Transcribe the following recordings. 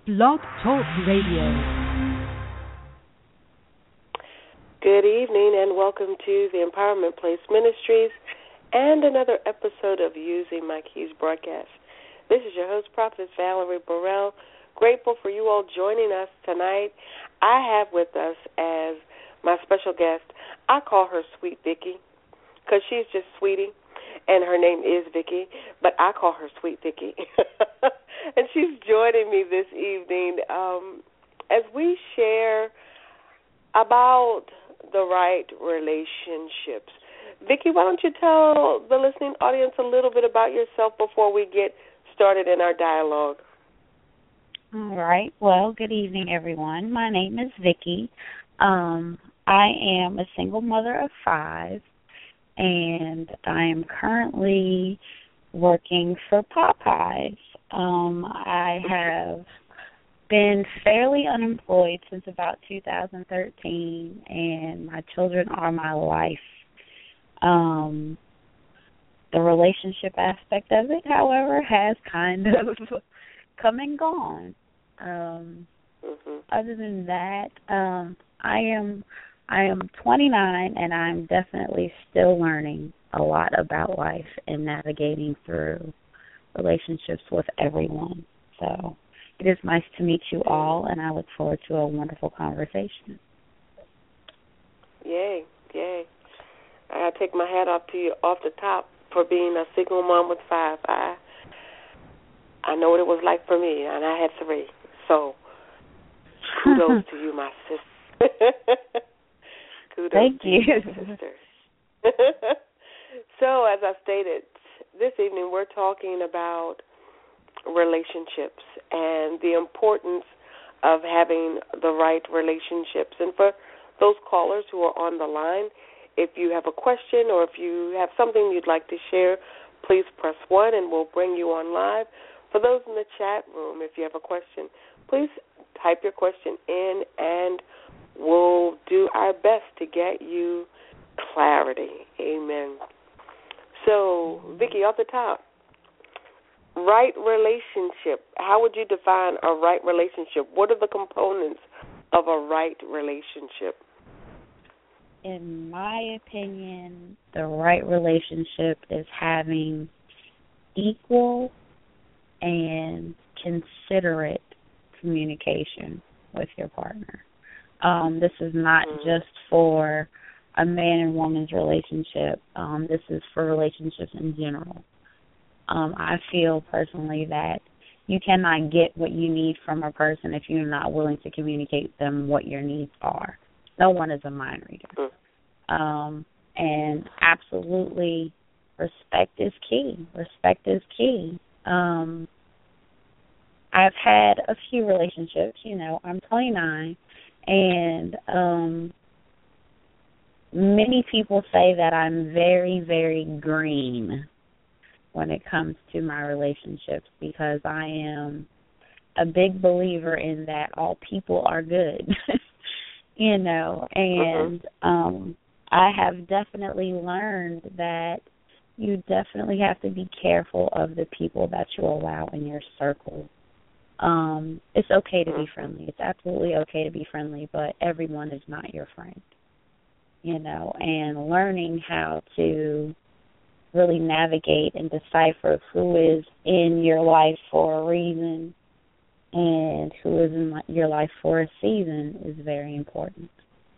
Blog Talk Radio. Good evening and welcome to the Empowerment Place Ministries and another episode of Using My Keys broadcast. This is your host, Prophetess Valerie Burrell. Grateful for you all joining us tonight. I have with us as my special guest, I call her Sweet Vicky because she's just sweetie, and her name is Vicky, but I call her Sweet Vicky. And she's joining me this evening as we share about the right relationships. Vicky, why don't you tell the listening audience a little bit about yourself before we get started in our dialogue? All right. Well, good evening, everyone. My name is Vicky. I am a single mother of 5, and I am currently working for Popeyes. I have been fairly unemployed since about 2013, and my children are my life. The relationship aspect of it, however, has kind of come and gone. Other than that, I am 29, and I'm definitely still learning a lot about life and navigating through relationships with everyone. So it is nice to meet you all, and I look forward to a wonderful conversation. Yay, yay. I gotta take my hat off to you off the top for being a single mom with 5. I know what it was like for me, and I had 3. So kudos to you, my sister. Kudos Thank to you, my sister. So, as I stated, this evening we're talking about relationships and the importance of having the right relationships. And for those callers who are on the line, if you have a question or if you have something you'd like to share, please press 1 and we'll bring you on live. For those in the chat room, if you have a question, please type your question in and we'll do our best to get you clarity. Amen. So, Vicky, off the top, right relationship. How would you define a right relationship? What are the components of a right relationship? In my opinion, the right relationship is having equal and considerate communication with your partner. This is not just for a man and woman's relationship. This is for relationships in general. I feel personally that you cannot get what you need from a person if you're not willing to communicate them what your needs are. No one is a mind reader. And absolutely, respect is key. Respect is key. I've had a few relationships. I'm 29, and many people say that I'm very, very green when it comes to my relationships because I am a big believer in that all people are good, and I have definitely learned that you definitely have to be careful of the people that you allow in your circle. It's okay to be friendly. It's absolutely okay to be friendly, but everyone is not your friend, and learning how to really navigate and decipher who is in your life for a reason and who is in your life for a season is very important.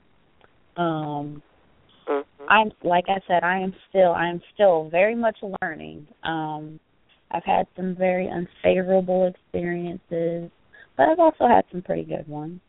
I'm like I said, I am still very much learning. I've had some very unfavorable experiences, but I've also had some pretty good ones.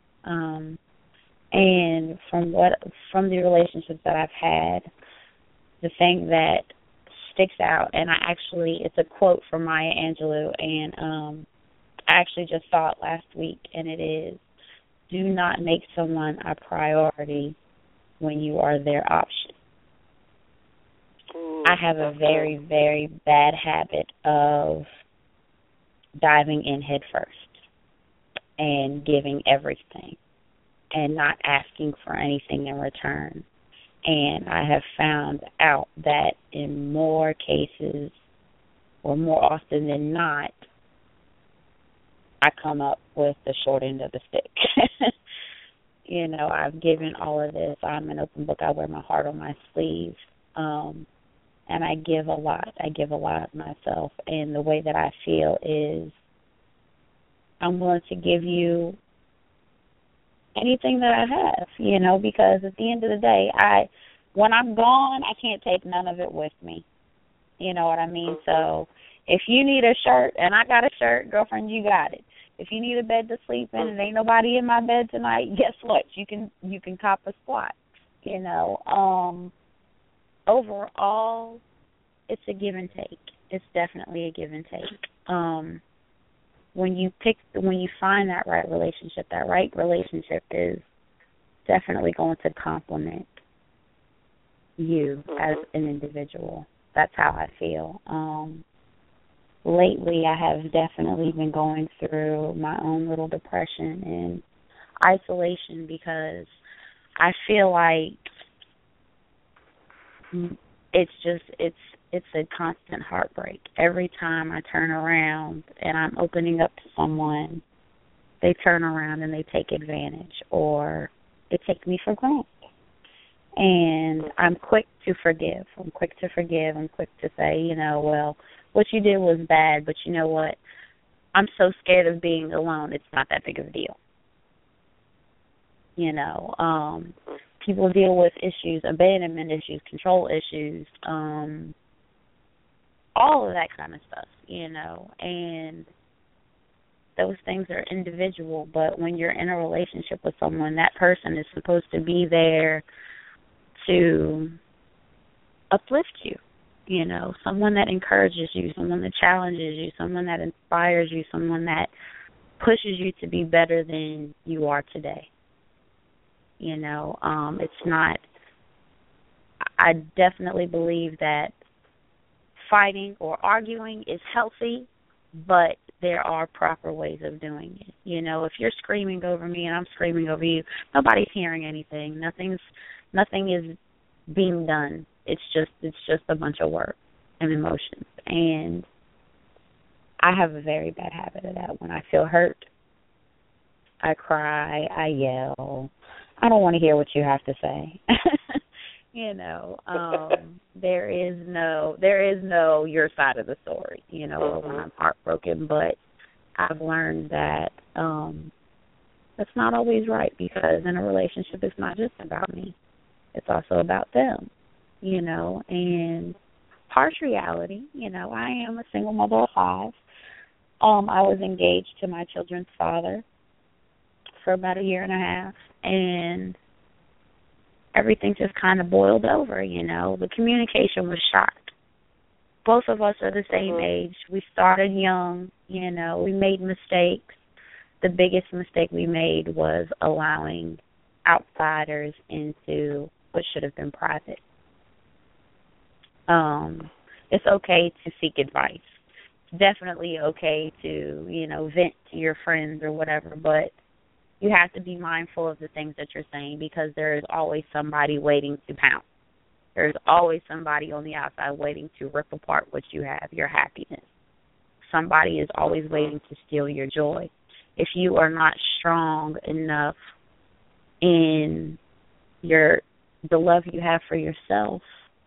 And from the relationships that I've had, the thing that sticks out, and it's a quote from Maya Angelou, and I actually just saw it last week, and it is, do not make someone a priority when you are their option. I have a very, very bad habit of diving in head first and giving everything and not asking for anything in return. And I have found out that in more cases, or more often than not, I come up with the short end of the stick. I've given all of this. I'm an open book. I wear my heart on my sleeve. And I give a lot. I give a lot of myself. And the way that I feel is I'm willing to give you anything that I have, because at the end of the day, when I'm gone, I can't take none of it with me. You know what I mean? So if you need a shirt and I got a shirt, girlfriend, you got it. If you need a bed to sleep in and ain't nobody in my bed tonight, guess what? You can cop a squat. Overall, it's a give and take. It's definitely a give and take. When you find that right relationship is definitely going to complement you as an individual. That's how I feel. Lately, I have definitely been going through my own little depression and isolation because I feel like it's a constant heartbreak. Every time I turn around and I'm opening up to someone, they turn around and they take advantage or they take me for granted. And I'm quick to forgive. I'm quick to say, well, what you did was bad, but you know what? I'm so scared of being alone, it's not that big of a deal. People deal with issues, abandonment issues, control issues, all of that kind of stuff, and those things are individual, but when you're in a relationship with someone, that person is supposed to be there to uplift you, someone that encourages you, someone that challenges you, someone that inspires you, someone that pushes you to be better than you are today. It's not, I definitely believe that fighting or arguing is healthy, but there are proper ways of doing it. If you're screaming over me and I'm screaming over you, nobody's hearing anything. Nothing is being done. It's just a bunch of work and emotions. And I have a very bad habit of that. When I feel hurt, I cry, I yell. I don't want to hear what you have to say. There is no your side of the story, or when I'm heartbroken, but I've learned that that's not always right, because in a relationship it's not just about me. It's also about them, and harsh reality, I am a single mother of 5. I was engaged to my children's father for about a year and a half, and everything just kind of boiled over, The communication was shot. Both of us are the same age. We started young, we made mistakes. The biggest mistake we made was allowing outsiders into what should have been private. It's okay to seek advice. It's definitely okay to, vent to your friends or whatever, but you have to be mindful of the things that you're saying, because there is always somebody waiting to pounce. There's always somebody on the outside waiting to rip apart what you have, your happiness. Somebody is always waiting to steal your joy. If you are not strong enough in the love you have for yourself,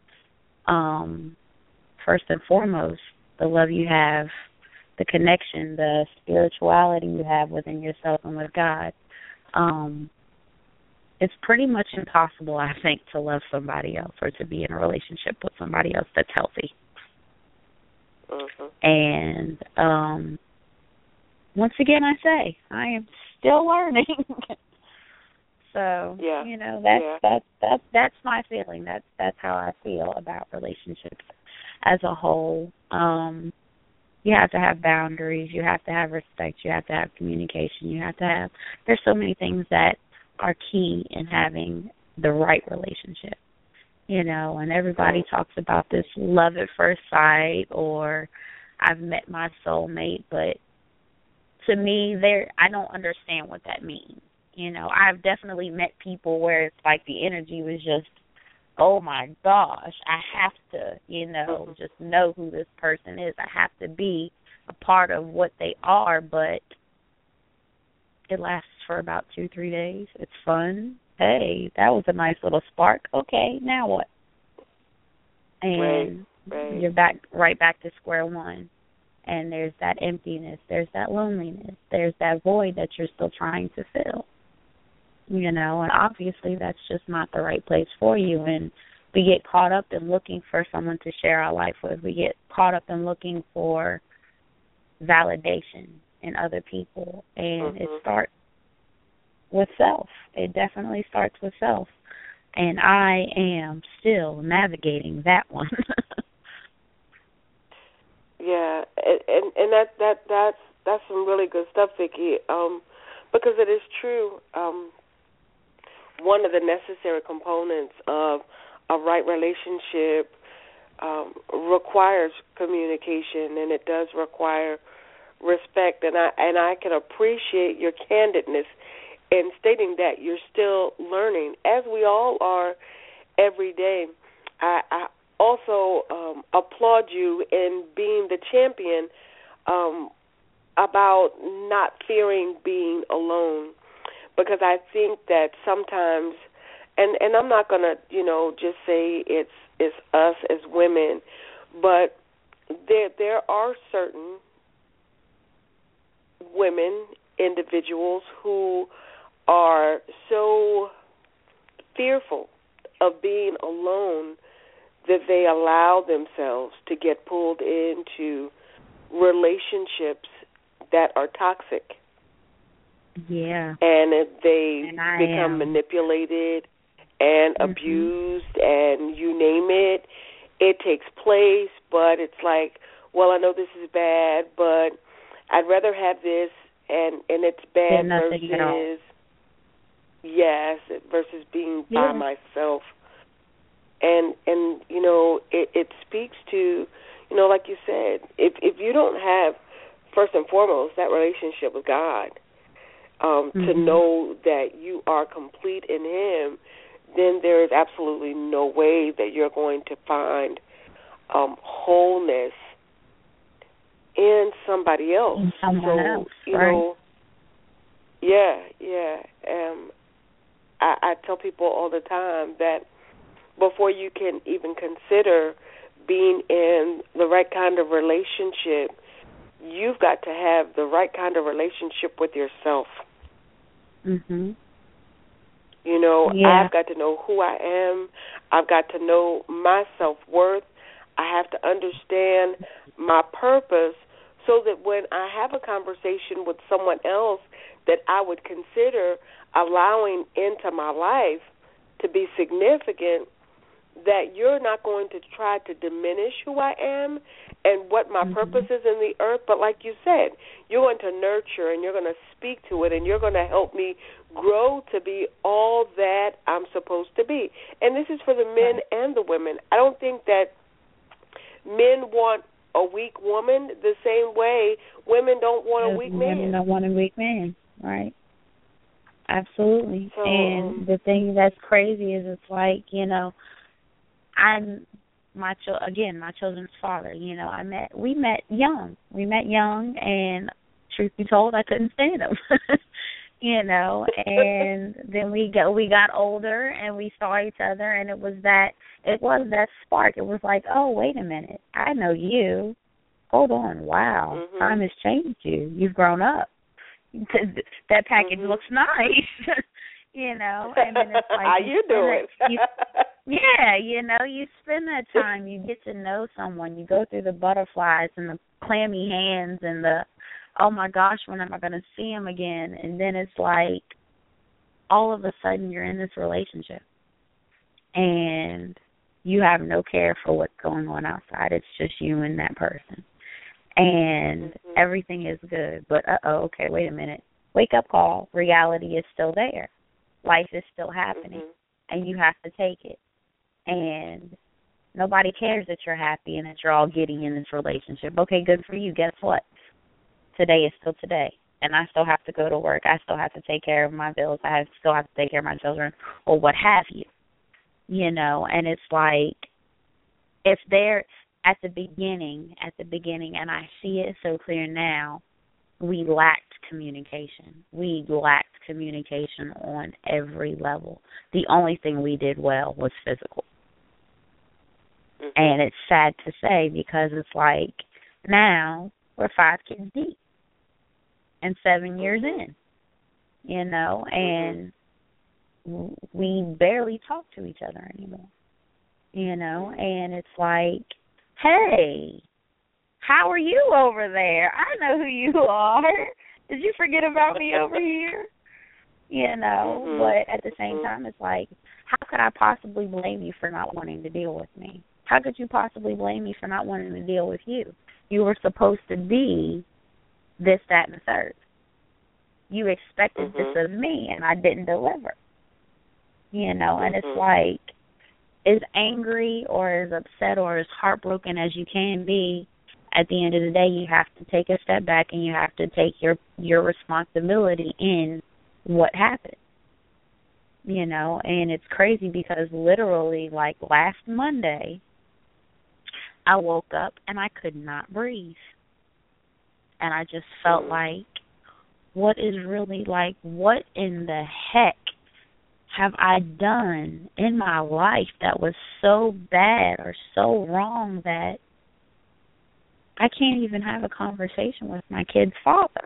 first and foremost, the love you have, the connection, the spirituality you have within yourself and with God, it's pretty much impossible, I think, to love somebody else or to be in a relationship with somebody else that's healthy. And once again, I say, I am still learning. So, that's my feeling. That's how I feel about relationships as a whole. You have to have boundaries. You have to have respect. You have to have communication. There's so many things that are key in having the right relationship, and everybody talks about this love at first sight or I've met my soulmate, but to me, I don't understand what that means. I've definitely met people where it's like the energy was just, oh my gosh, I have to, just know who this person is. I have to be a part of what they are, but It lasts for about 2-3 days. It's fun. Hey, that was a nice little spark. Okay, now what? And you're right back to square one. And there's that emptiness. There's that loneliness. There's that void that you're still trying to fill. And obviously that's just not the right place for you. And we get caught up in looking for someone to share our life with. We get caught up in looking for validation in other people. And it starts with self. It definitely starts with self. And I am still navigating that one. Yeah, and that's some really good stuff, Vicki. Because it is true. One of the necessary components of a right relationship requires communication, and it does require respect. And I can appreciate your candidness in stating that you're still learning, as we all are every day. I also applaud you in being the champion about not fearing being alone, because I think that sometimes, and I'm not going to, just say it's us as women, but there are certain women, individuals who are so fearful of being alone that they allow themselves to get pulled into relationships that are toxic. Yeah. And they become manipulated and abused, and you name it. It takes place, but it's like, well, I know this is bad, but I'd rather have this, and it's bad versus being by myself. And it speaks to, like you said, if you don't have, first and foremost, that relationship with God, to know that you are complete in Him, then there is absolutely no way that you're going to find wholeness in somebody else. In someone else, I tell people all the time that before you can even consider being in the right kind of relationship, you've got to have the right kind of relationship with yourself. I've got to know who I am. I've got to know my self-worth. I have to understand my purpose, so that when I have a conversation with someone else that I would consider allowing into my life to be significant, that you're not going to try to diminish who I am and what my purpose is in the earth, but like you said, you're going to nurture and you're going to speak to it, and you're going to help me grow to be all that I'm supposed to be. And this is for the men and the women. I don't think that men want a weak woman the same way women don't want a weak man. Women don't want a weak man, right? Absolutely. So, and the thing that's crazy is, it's like, I'm my children's father. We met young, and truth be told, I couldn't stand him. And then we got older, and we saw each other, and it was that spark. It was like, oh, wait a minute, I know you. Hold on, wow, time has changed you. You've grown up. That package looks nice. And then it's like, how you doing? You spend that time, you get to know someone, you go through the butterflies and the clammy hands and the, oh my gosh, when am I going to see him again? And then it's like, all of a sudden you're in this relationship and you have no care for what's going on outside. It's just you and that person. And everything is good. But, okay, wait a minute. Wake up call. Reality is still there. Life is still happening. And you have to take it. And nobody cares that you're happy and that you're all giddy in this relationship. Okay, good for you. Guess what? Today is still today. And I still have to go to work. I still have to take care of my bills. Still have to take care of my children, or what have you. And it's like, if they're at the beginning, and I see it so clear now, we lacked communication. We lacked communication on every level. The only thing we did well was physical. And it's sad to say because it's like now we're 5 kids deep and 7 years in, you know, and we barely talk to each other anymore, you know, and it's like, hey, how are you over there? I know who you are. Did you forget about me over here? You know, but at the same time, it's like, how could I possibly blame you for not wanting to deal with me? How could you possibly blame me for not wanting to deal with you? You were supposed to be this, that, and the third. You expected this of me, and I didn't deliver. You know, and it's like, as angry or as upset or as heartbroken as you can be, at the end of the day, you have to take a step back and you have to take your responsibility in what happened. You know, and it's crazy because literally, like last Monday, I woke up and I could not breathe. And I just felt like, what in the heck have I done in my life that was so bad or so wrong that I can't even have a conversation with my kid's father?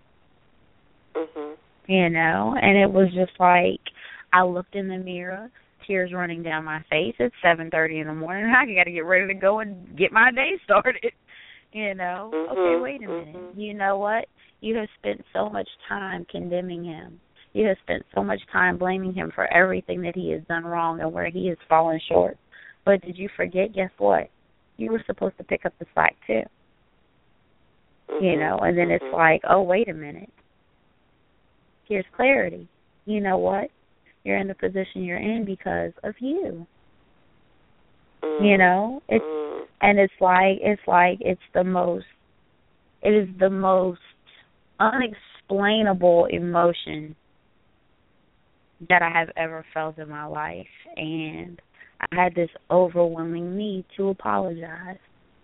You know, and it was just like, I looked in the mirror, tears running down my face. It's 7:30 in the morning. I got to get ready to go and get my day started. You know, okay, wait a minute. You know what? You have spent so much time condemning him. You have spent so much time blaming him for everything that he has done wrong and where he has fallen short. But did you forget? Guess what? You were supposed to pick up the slack too. You know, and then it's like, oh, wait a minute. Here's clarity. You know what? You're in the position you're in because of you. You know, it is the most unexplainable emotion that I have ever felt in my life, and I had this overwhelming need to apologize.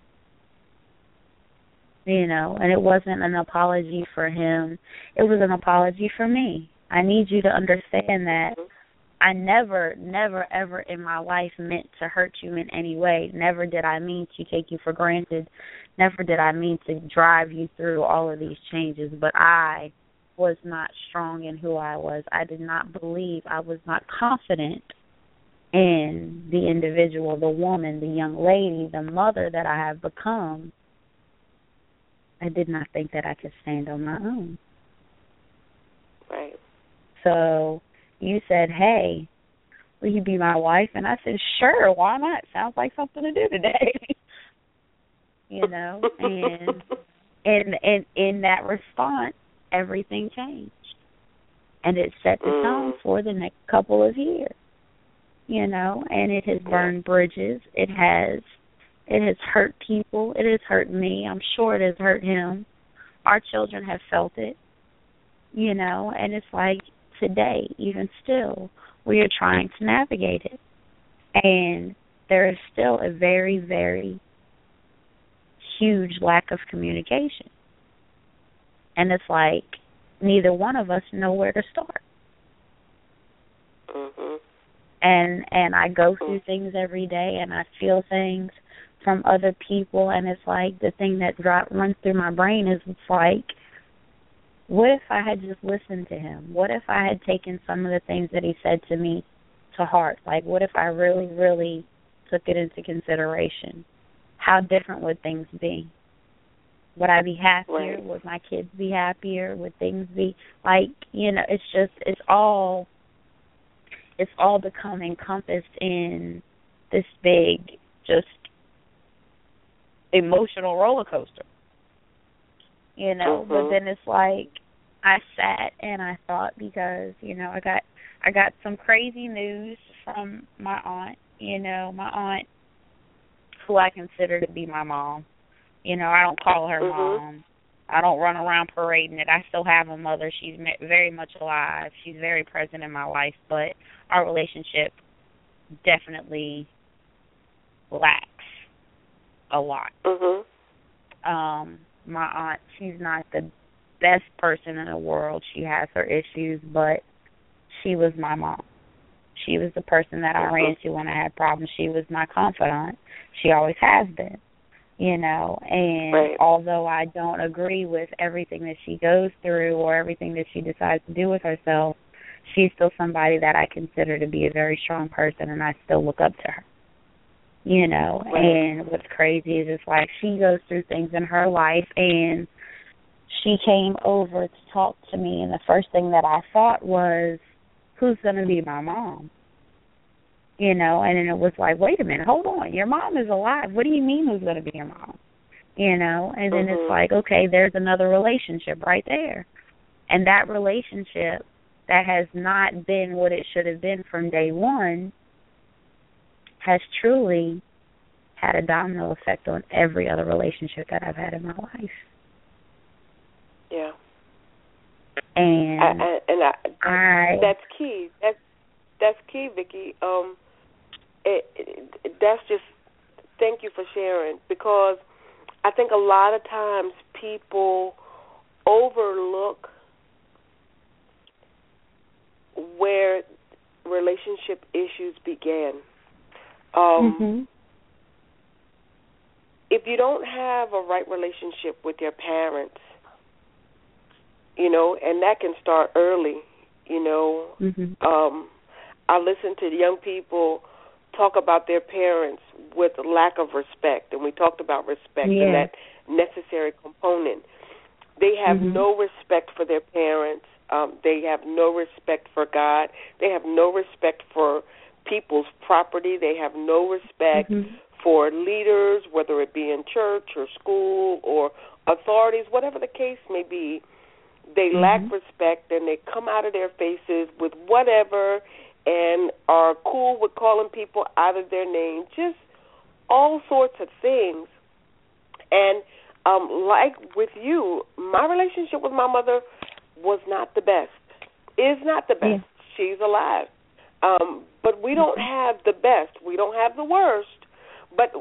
You know, and it wasn't an apology for him. It was an apology for me. I need you to understand that I never, ever in my life meant to hurt you in any way. Never did I mean to take you for granted. Never did I mean to drive you through all of these changes. But I was not strong in who I was. I did not believe. I was not confident in the individual, the woman, the young lady, the mother that I have become. I did not think that I could stand on my own. Right. So you said, hey, will you be my wife? And I said, sure, why not? Sounds like something to do today. You know, and in that response, everything changed. And it set the tone for the next couple of years. You know, and it has burned bridges. It has hurt people. It has hurt me. I'm sure it has hurt him. Our children have felt it. You know, and it's like today, even still, we are trying to navigate it. And there is still a very, very huge lack of communication. And it's like neither one of us know where to start. And I go through things every day and I feel things from other people, and it's like the thing that runs through my brain is it's like, what if I had just listened to him? What if I had taken some of the things that he said to me to heart? Like, what if I really, really took it into consideration? How different would things be? Would I be happier? Right. Would my kids be happier? Would things be like, you know, it's all become encompassed in this big, just emotional roller coaster. You know, but then it's like I sat and I thought, because, you know, I got some crazy news from my aunt, you know, my aunt who I consider to be my mom. You know, I don't call her mom. I don't run around parading it. I still have a mother. She's very much alive. She's very present in my life, but our relationship definitely lacks a lot. My aunt, she's not the best person in the world. She has her issues, but she was my mom. She was the person that I ran to when I had problems. She was my confidant. She always has been, you know. And right. although I don't agree with everything that she goes through or everything that she decides to do with herself, she's still somebody that I consider to be a very strong person, and I still look up to her, you know. Right. And what's crazy is it's like she goes through things in her life, and she came over to talk to me, and the first thing that I thought was, who's going to be my mom? You know, and then it was like, wait a minute, hold on, your mom is alive. What do you mean who's going to be your mom? You know, and then it's like, okay, there's another relationship right there. And that relationship that has not been what it should have been from day one has truly had a domino effect on every other relationship that I've had in my life. Yeah. And that's key. That's key, Vicki. That's just, thank you for sharing, because I think a lot of times people overlook where relationship issues began. If you don't have a right relationship with your parents, you know, and that can start early, you know. I listen to young people talk about their parents with lack of respect, and we talked about respect and that necessary component. They have no respect for their parents. They have no respect for God. They have no respect for people's property. They have no respect for leaders, whether it be in church or school or authorities, whatever the case may be. They lack respect, and they come out of their faces with whatever and are cool with calling people out of their name, just all sorts of things. And like with you, my relationship with my mother was not the best. Is not the best. She's alive. But we don't have the best. We don't have the worst. But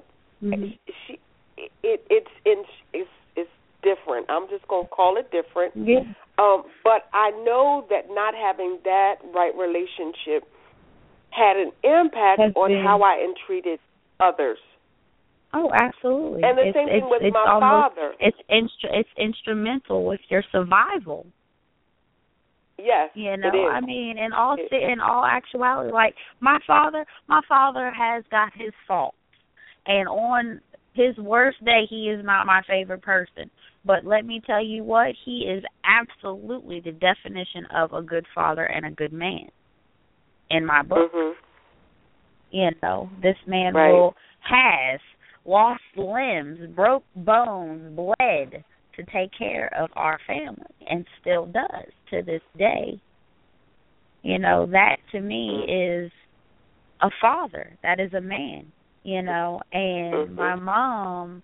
it's different. I'm just going to call it different. But I know that not having that right relationship had an impact on how I entreated others. Oh, absolutely. And the same thing with my father. It's instrumental with your survival. Yes, you know, it is. I mean, in all actuality, like my father has got his faults, and on his worst day, he is not my favorite person. But let me tell you what, he is absolutely the definition of a good father and a good man in my book. You know, this man has lost limbs, broke bones, bled to take care of our family, and still does to this day. You know, that to me is a father. That is a man, you know. And my mom,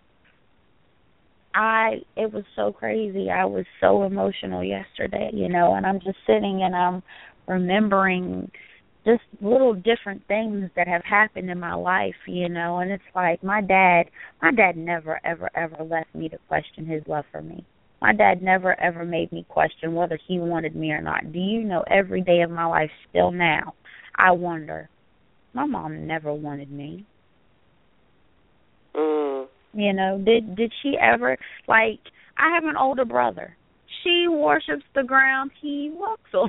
it was so crazy. I was so emotional yesterday, you know, and I'm just sitting and I'm remembering just little different things that have happened in my life, you know, and it's like my dad never, ever, ever left me to question his love for me. My dad never, ever made me question whether he wanted me or not. Do you know, every day of my life, still now, I wonder, my mom never wanted me. You know, did she ever, like, I have an older brother. She worships the ground he walks on.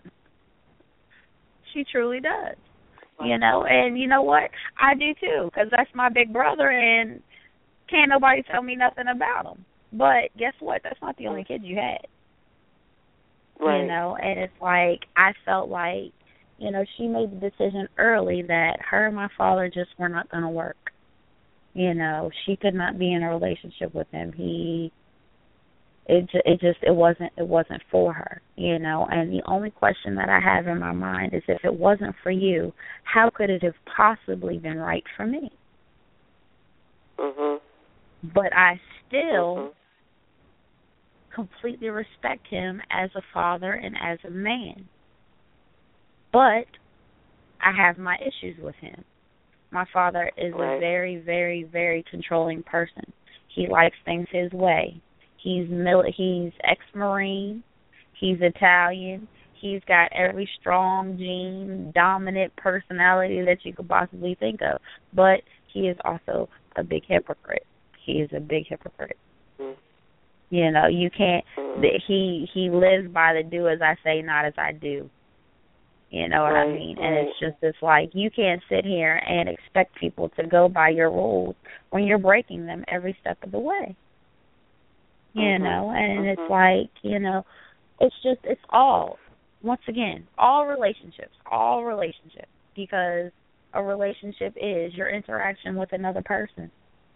She truly does, you know, and you know what? I do too, because that's my big brother, and can't nobody tell me nothing about him. But guess what? That's not the only kid you had, you know, and it's like I felt like, you know, she made the decision early that her and my father just were not going to work. You know, she could not be in a relationship with him. It wasn't for her, you know. And the only question that I have in my mind is, if it wasn't for you, how could it have possibly been right for me? But I still completely respect him as a father and as a man. But I have my issues with him. My father is a very, very, very controlling person. He likes things his way. He's ex-Marine. He's Italian. He's got every strong gene, dominant personality that you could possibly think of. But he is also a big hypocrite. He is a big hypocrite. You know, you can't. He lives by the do as I say, not as I do. You know what I mean? And it's like you can't sit here and expect people to go by your rules when you're breaking them every step of the way. You know, and it's like, you know, it's all, once again, all relationships, because a relationship is your interaction with another person.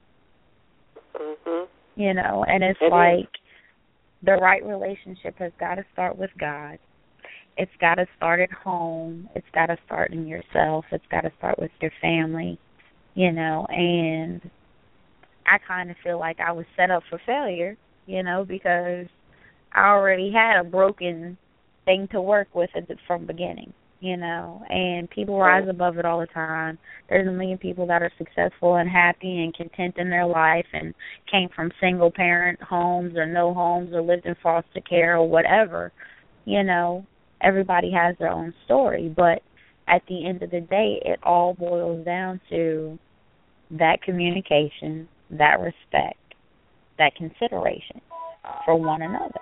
You know, and it's like the right relationship has got to start with God. It's got to start at home. It's got to start in yourself. It's got to start with your family, you know, and I kind of feel like I was set up for failure, you know, because I already had a broken thing to work with from the beginning, you know, and people rise above it all the time. There's a million people that are successful and happy and content in their life and came from single-parent homes or no homes or lived in foster care or whatever, you know. Everybody has their own story, but at the end of the day, it all boils down to that communication, that respect, that consideration for one another.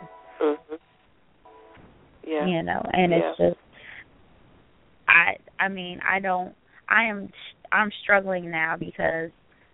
Yeah. You know, and it's just, I'm struggling now because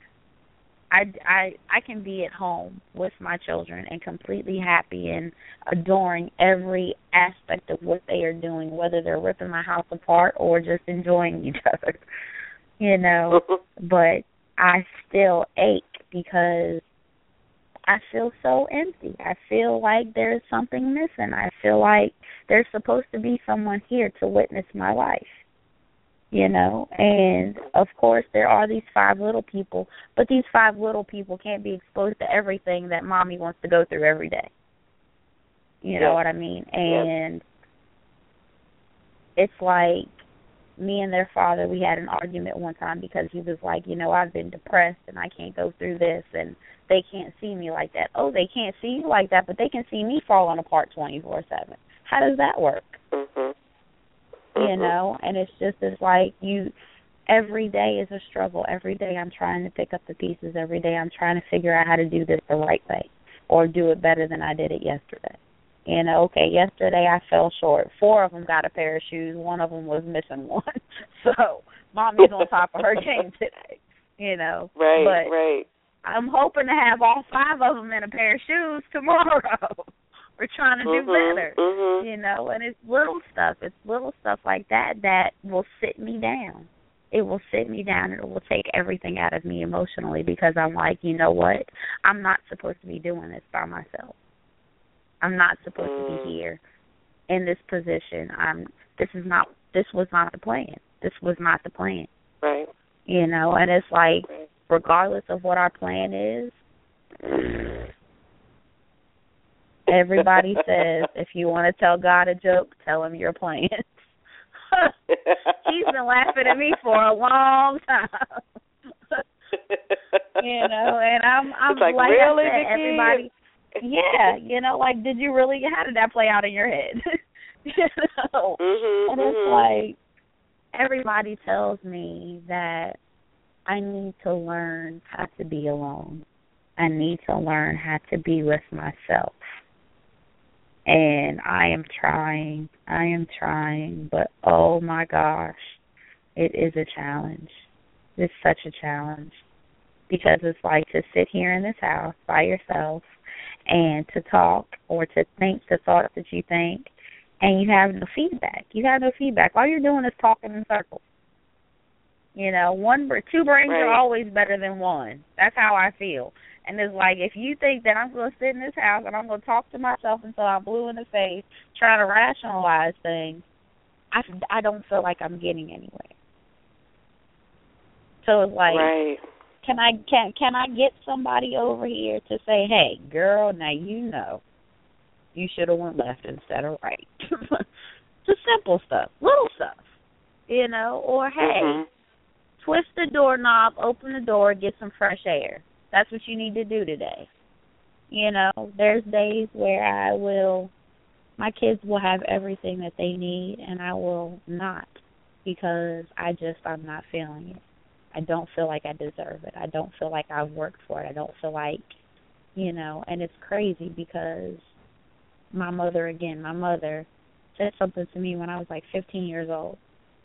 I can be at home with my children and completely happy and adoring every aspect of what they are doing, whether they're ripping my house apart or just enjoying each other, you know. But I still ache because I feel so empty. I feel like there's something missing. I feel like there's supposed to be someone here to witness my life. You know, and of course there are these 5 little people, but these 5 little people can't be exposed to everything that mommy wants to go through every day. You know what I mean? And it's like me and their father, we had an argument one time because he was like, you know, I've been depressed and I can't go through this and they can't see me like that. Oh, they can't see you like that, but they can see me falling apart 24/7. How does that work? You know, and it's like every day is a struggle. Every day I'm trying to pick up the pieces. Every day I'm trying to figure out how to do this the right way or do it better than I did it yesterday. You know, okay, yesterday I fell short. 4 of them got a pair of shoes. 1 of them was missing one. So mommy's on top of her game today, you know. Right. I'm hoping to have all 5 of them in a pair of shoes tomorrow. We're trying to do better, you know, and it's little stuff. It's little stuff like that will sit me down. It will sit me down and it will take everything out of me emotionally because I'm like, you know what? I'm not supposed to be doing this by myself. I'm not supposed to be here in this position. This was not the plan. This was not the plan. Right. You know, and it's like, regardless of what our plan is, everybody says, if you want to tell God a joke, tell him your plans. He's been laughing at me for a long time. You know, and I'm like really, I said, everybody, yeah, you know, like, did you really, how did that play out in your head? You know, and it's like, everybody tells me that I need to learn how to be alone. I need to learn how to be with myself. And I am trying, but oh my gosh, it is a challenge. It's such a challenge because it's like to sit here in this house by yourself and to talk or to think the thoughts that you think and you have no feedback. You have no feedback. All you're doing is talking in circles. You know, 2 brains are always better than 1. That's how I feel. And it's like, if you think that I'm going to sit in this house and I'm going to talk to myself until I'm blue in the face, trying to rationalize things, I don't feel like I'm getting anywhere. So it's like, can I get somebody over here to say, hey, girl, now you know you should have went left instead of right. Just simple stuff, little stuff, you know, or hey, twist the doorknob, open the door, get some fresh air. That's what you need to do today. There's days where my kids will have everything that they need, and I will not, because I'm not feeling it. I don't feel like I deserve it. I don't feel like I've worked for it. I don't feel like, and it's crazy because my mother said something to me when I was like 15 years old.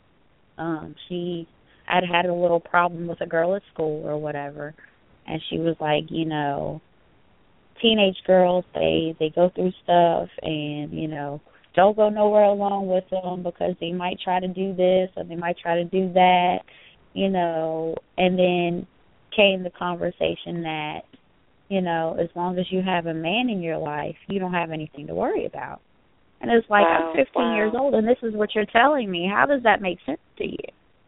I'd had a little problem with a girl at school or whatever, and she was like, teenage girls, they go through stuff, and, don't go nowhere alone with them because they might try to do this or they might try to do that, and then came the conversation that, as long as you have a man in your life, you don't have anything to worry about. And it's like, wow, I'm 15 years old, and this is what you're telling me. How does that make sense to you?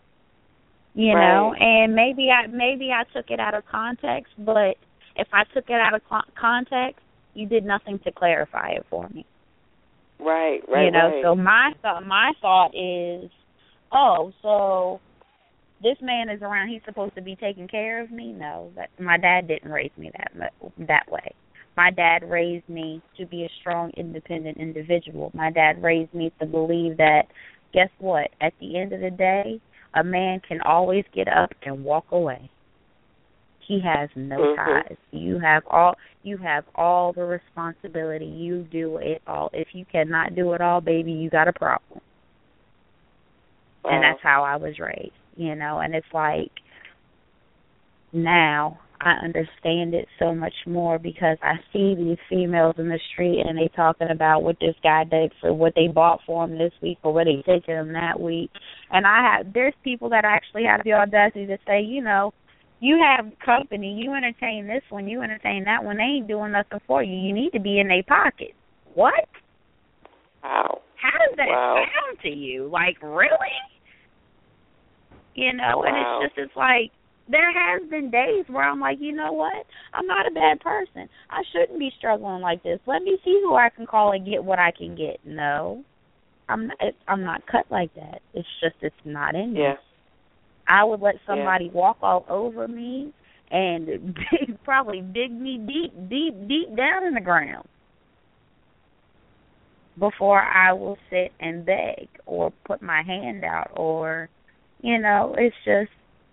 And maybe I took it out of context, but if I took it out of context, you did nothing to clarify it for me. Right. So my thought is, so this man is around, he's supposed to be taking care of me? No, my dad didn't raise me that way. My dad raised me to be a strong, independent individual. My dad raised me to believe that, guess what? At the end of the day, a man can always get up and walk away. He has no ties. You have all the responsibility. You do it all. If you cannot do it all, baby, you got a problem. Wow. And that's how I was raised, and it's like now I understand it so much more because I see these females in the street and they talking about what this guy did for what they bought for him this week or what they taking him that week. And there's people that actually have the audacity to say, you have company, you entertain this one, you entertain that one, they ain't doing nothing for you. You need to be in their pocket. What? Wow. How does that sound to you? Like, really? Wow. And it's like, there has been days where I'm like, you know what? I'm not a bad person. I shouldn't be struggling like this. Let me see who I can call and get what I can get. No, I'm not cut like that. It's not in me. Yeah. I would let somebody walk all over me and probably dig me deep down in the ground before I will sit and beg or put my hand out or, it's just,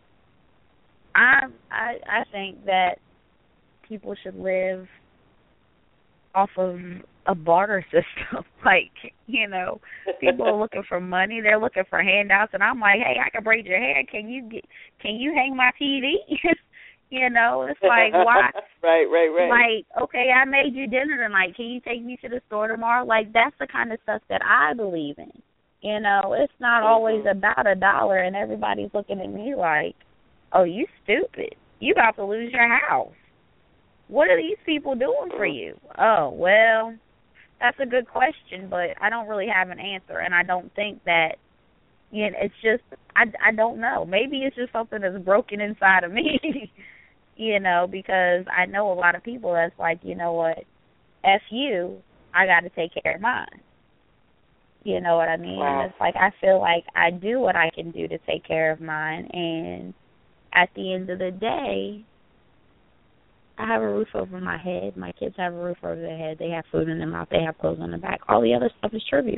I think that people should live off of a barter system. Like, people are looking for money, they're looking for handouts, and I'm like, hey, I can braid your hair. Can you hang my TV? It's like, why? Right. Like, okay, I made you dinner tonight. Can you take me to the store tomorrow? Like, that's the kind of stuff that I believe in. It's not always about $1, and everybody's looking at me like, oh, you stupid. You about to lose your house. What are these people doing for you? Oh, well, that's a good question, but I don't really have an answer, and I don't think that, it's just, I don't know. Maybe it's just something that's broken inside of me, because I know a lot of people that's like, you know what, F you, I got to take care of mine. You know what I mean? Wow. And it's like I feel like I do what I can do to take care of mine, and at the end of the day, I have a roof over my head. My kids have a roof over their head. They have food in their mouth. They have clothes on their back. All the other stuff is trivial.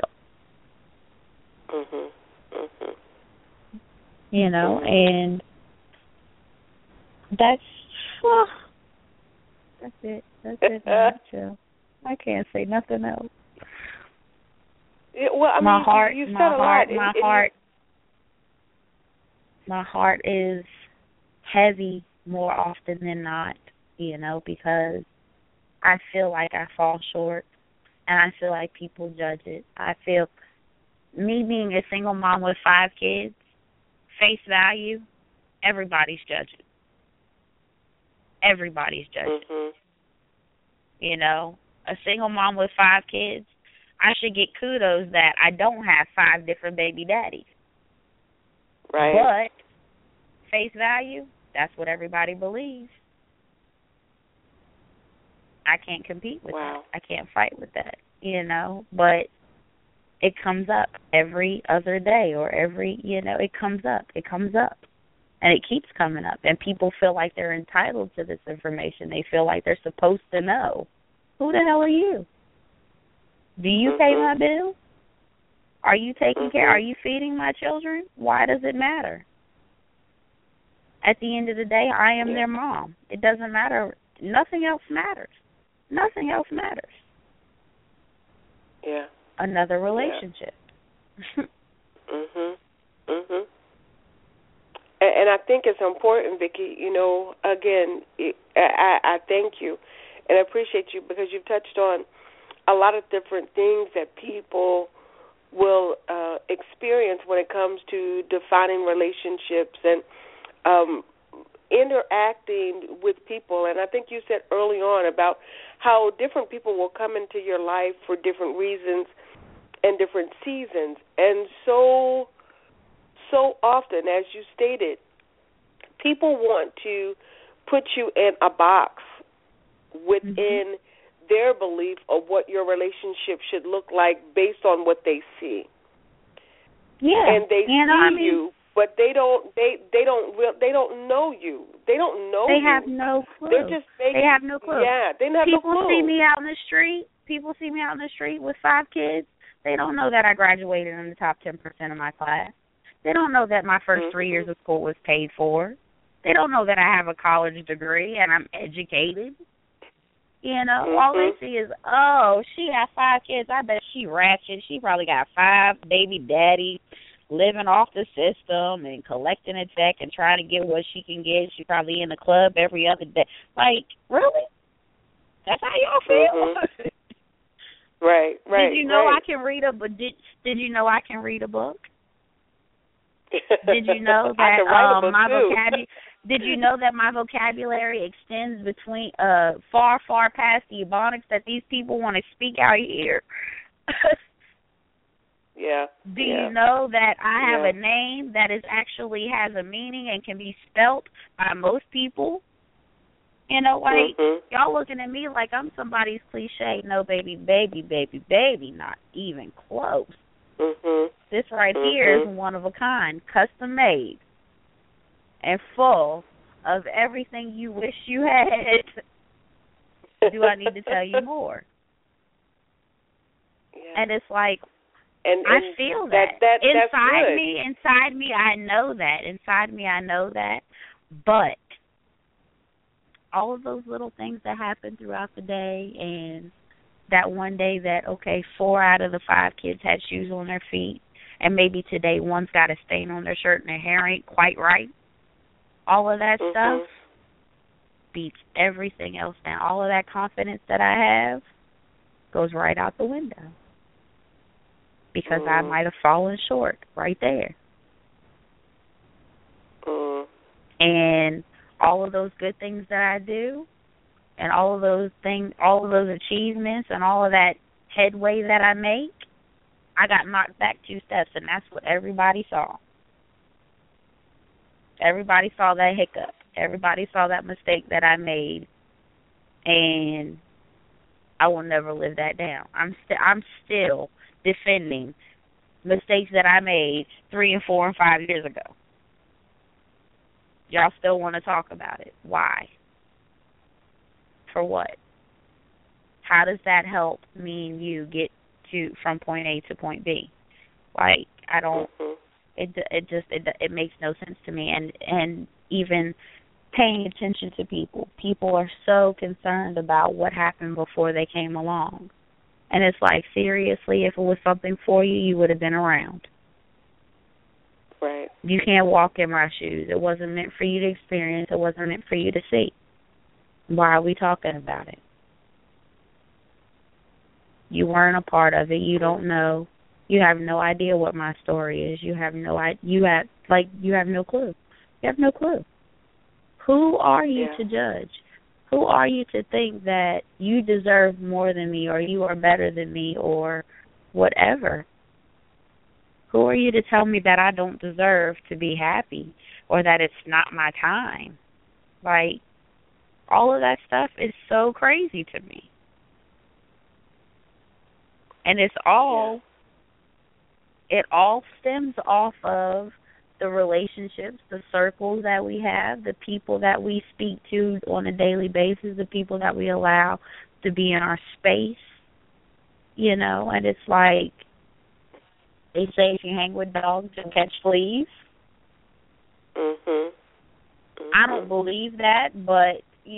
And that's it. That's it. I can't say nothing else. Yeah, well, I mean, you said a lot. My heart is heavy more often than not, because I feel like I fall short, and I feel like people judge it. I feel me being a single mom with 5 kids, face value, everybody's judging. Everybody's judging. A single mom with 5 kids, I should get kudos that I don't have 5 different baby daddies. Right. But face value, that's what everybody believes. I can't compete with that. I can't fight with that, But it comes up every other day or it comes up. It comes up. And it keeps coming up. And people feel like they're entitled to this information. They feel like they're supposed to know. Who the hell are you? Do you pay my bills? Are you taking care? Are you feeding my children? Why does it matter? At the end of the day, I am their mom. It doesn't matter. Nothing else matters. Nothing else matters. Yeah. Another relationship. And I think it's important, Vicki. You know, again, I thank you and I appreciate you because you've touched on a lot of different things that people will experience when it comes to defining relationships and interacting with people. And I think you said early on about how different people will come into your life for different reasons and different seasons. And so often, as you stated, people want to put you in a box within their belief of what your relationship should look like based on what they see. Yeah, and they see you, but they don't know you. They don't know you. They have no clue. They're just making, they have no clue. Yeah, they have no clue. People see me out in the street. People see me out in the street with 5 kids. They don't know that I graduated in the top 10% of my class. They don't know that my first 3 years of school was paid for. They don't know that I have a college degree and I'm educated. You know, all they see is, oh, she got 5 kids. I bet she ratchet. She probably got 5 baby daddies living off the system and collecting a check and trying to get what she can get. She's probably in the club every other day. Like, really? That's how y'all feel? Right. Did you know I can read a book? Did you know I can read a book? Did you know that my vocabulary? Did you know that my vocabulary extends between far past the Ebonics that these people want to speak out here? Yeah. Do you know that I have a name that is actually has a meaning and can be spelt by most people? You know, like y'all looking at me like I'm somebody's cliche. No, baby, not even close. This right here is one of a kind, custom made, and full of everything you wish you had. Do I need to tell you more? Yeah. And it's like, and I feel that. Inside me, I know that. But all of those little things that happen throughout the day, and that one day that, okay, 4 out of the 5 kids had shoes on their feet, and maybe today one's got a stain on their shirt and their hair ain't quite right. All of that stuff beats everything else down. All of that confidence that I have goes right out the window because I might have fallen short right there. And all of those good things that I do, and all of those things, all of those achievements, and all of that headway that I make, I got knocked back 2 steps, and that's what everybody saw. Everybody saw that hiccup. Everybody saw that mistake that I made, and I will never live that down. I'm still defending mistakes that I made 3 and 4 and 5 years ago. Y'all still want to talk about it. Why? For what? How does that help me and you get from point A to point B? Like, I don't. It makes no sense to me. And even paying attention to people. People are so concerned about what happened before they came along. And it's like, seriously, if it was something for you, you would have been around. Right. You can't walk in my shoes. It wasn't meant for you to experience. It wasn't meant for you to see. Why are we talking about it? You weren't a part of it. You don't know. You have no idea what my story is. You have no clue. You have no clue. Who are you to judge? Who are you to think that you deserve more than me, or you are better than me, or whatever? Who are you to tell me that I don't deserve to be happy, or that it's not my time? Like, all of that stuff is so crazy to me. And it all stems off of the relationships, the circles that we have, the people that we speak to on a daily basis, the people that we allow to be in our space, and it's like they say if you hang with dogs, you'll catch fleas. I don't believe that, but,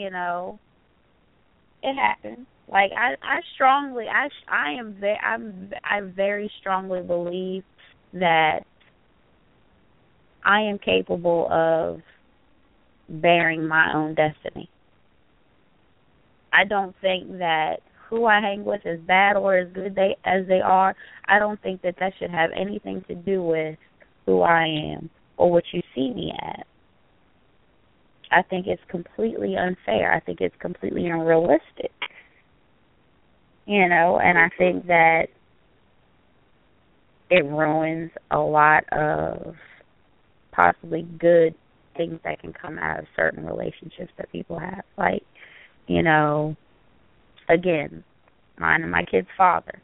it happens. Like, I very strongly believe that I am capable of bearing my own destiny. I don't think that who I hang with is bad or as good as they are. I don't think that should have anything to do with who I am or what you see me as. I think it's completely unfair. I think it's completely unrealistic. And I think that it ruins a lot of possibly good things that can come out of certain relationships that people have. Like, again, mine and my kid's father.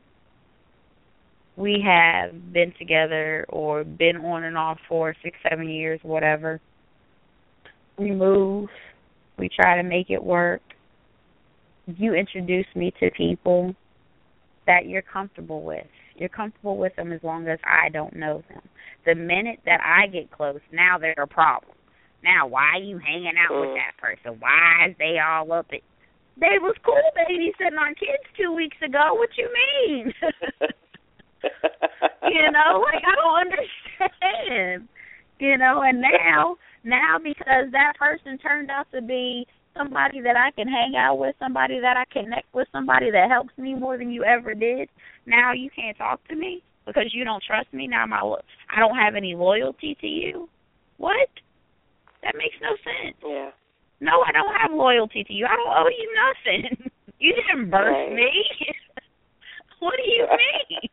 We have been together or been on and off for 6, 7 years, whatever. We move. We try to make it work. You introduce me to people that you're comfortable with. You're comfortable with them as long as I don't know them. The minute that I get close, now they're a problem. Now, why are you hanging out with that person? Why is they all up at... They was cool babysitting our kids 2 weeks ago. What you mean? I don't understand. And now because that person turned out to be somebody that I can hang out with, somebody that I connect with, somebody that helps me more than you ever did, now you can't talk to me because you don't trust me. Now I don't have any loyalty to you. What? That makes no sense. Yeah. No, I don't have loyalty to you. I don't owe you nothing. You didn't birth me. What do you mean?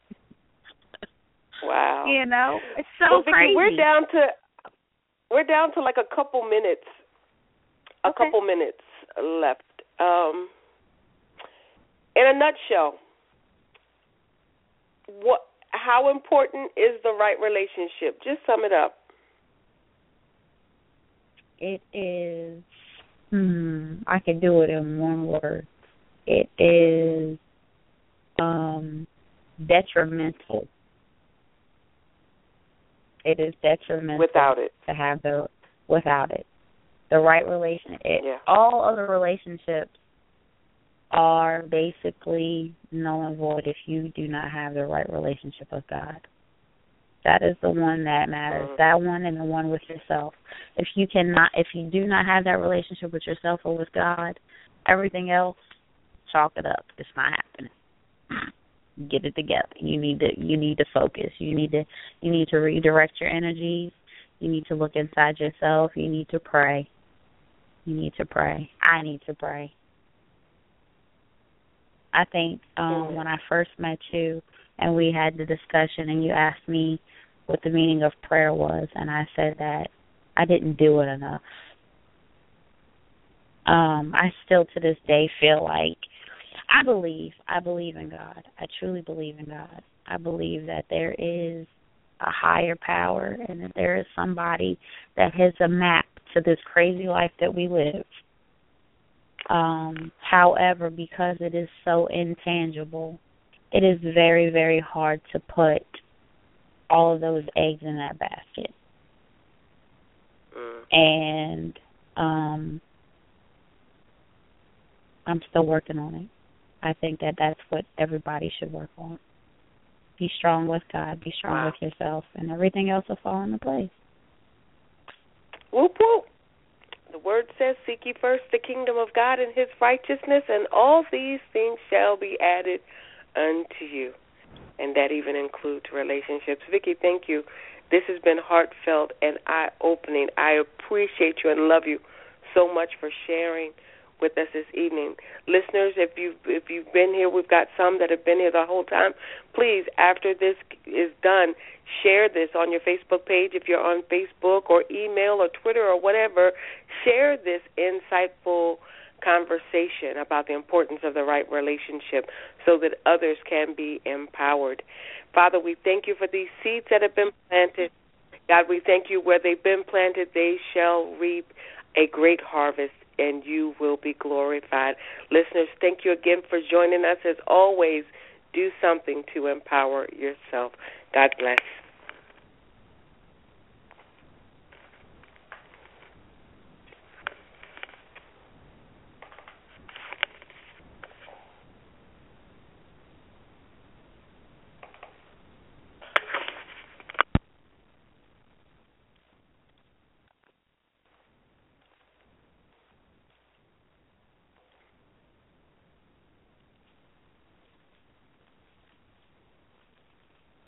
Wow. It's so crazy. We're down to like a couple minutes. Couple minutes left. In a nutshell, how important is the right relationship? Just sum it up. It is, I can do it in one word. It is detrimental. It is detrimental without it. To have without it. The right all other relationships are basically null and void if you do not have the right relationship with God. That is the one that matters. That one and the one with yourself. If you do not have that relationship with yourself or with God, everything else, chalk it up. It's not happening. Get it together. You need to focus. You need to redirect your energies. You need to look inside yourself. You need to pray. I need to pray. I think when I first met you and we had the discussion and you asked me what the meaning of prayer was, and I said that I didn't do it enough. I still to this day feel like I believe in God. I truly believe in God. I believe that there is a higher power and that there is somebody that has a map to this crazy life that we live. However, because it is so intangible, it is very, very hard to put all of those eggs in that basket. And I'm still working on it. I think that that's what everybody should work on. Be strong with God. Be strong with yourself, and everything else will fall into place. Whoop, whoop. The word says, seek ye first the kingdom of God and his righteousness, and all these things shall be added unto you. And that even includes relationships. Vicki, thank you. This has been heartfelt and eye-opening. I appreciate you and love you so much for sharing with us this evening. Listeners, if you've been here, we've got some that have been here the whole time. Please, after this is done, share this on your Facebook page if you're on Facebook, or email or Twitter or whatever. Share this insightful conversation about the importance of the right relationship so that others can be empowered. Father, we thank you for these seeds that have been planted God, we thank you. Where they've been planted, they shall reap a great harvest, and you will be glorified. Listeners, thank you again for joining us. As always, do something to empower yourself. God bless.